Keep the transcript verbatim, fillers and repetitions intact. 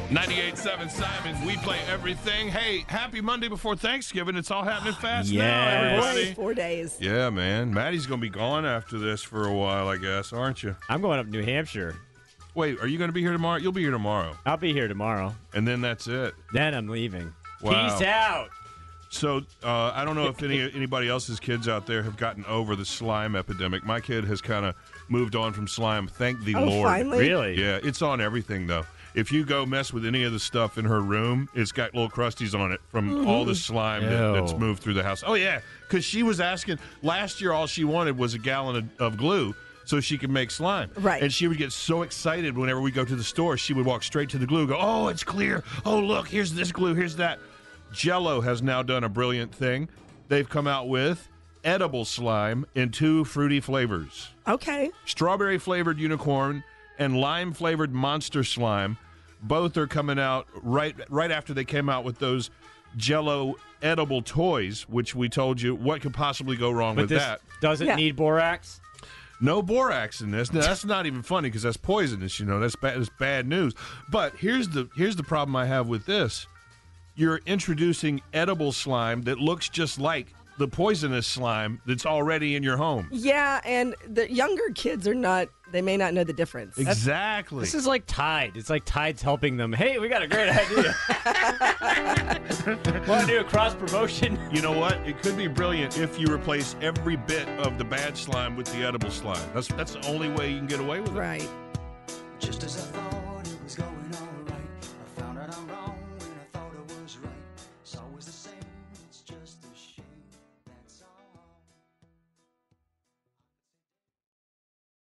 ninety-eight point seven Simon, we play everything. Hey, happy Monday before Thanksgiving. It's all happening fast Yes. now, everybody. Boy, four days. Yeah, man. Maddie's going to be gone after this for a while, I guess, aren't you? I'm going up to New Hampshire. Wait, are you going to be here tomorrow? You'll be here tomorrow. I'll be here tomorrow. And then that's it. Then I'm leaving. Wow. Peace out. So uh, I don't know if any anybody else's kids out there have gotten over the slime epidemic. My kid has kind of moved on from slime. Thank the Oh, Lord. finally? Really? Yeah, it's on everything, though. If you go mess with any of the stuff in her room, it's got little crusties on it from Mm-hmm. all the slime that, Ew. that's moved through the house. Oh, yeah, because she was asking, last year all she wanted was a gallon of, of glue so she could make slime. Right. And she would get so excited whenever we go to the store, she would walk straight to the glue, go, oh, it's clear. Oh, look, here's this glue, here's that. Jell-O has now done a brilliant thing. They've come out with edible slime in two fruity flavors. Okay. Strawberry flavored unicorn and lime flavored monster slime. Both are coming out right right after they came out with those Jell-O edible toys, which we told you what could possibly go wrong But with this that. doesn't Yeah. need borax. No borax in this. Now, that's not even funny because that's poisonous. You know, that's bad. That's bad news. But here's the here's the problem I have with this. You're introducing edible slime that looks just like the poisonous slime that's already in your home. Yeah, and the younger kids are not, they may not know the difference. Exactly. This is like Tide. It's like Tide's helping them. Hey, we got a great idea. Want to do a cross promotion? You know what? It could be brilliant if you replace every bit of the bad slime with the edible slime. That's that's the only way you can get away with it. Right.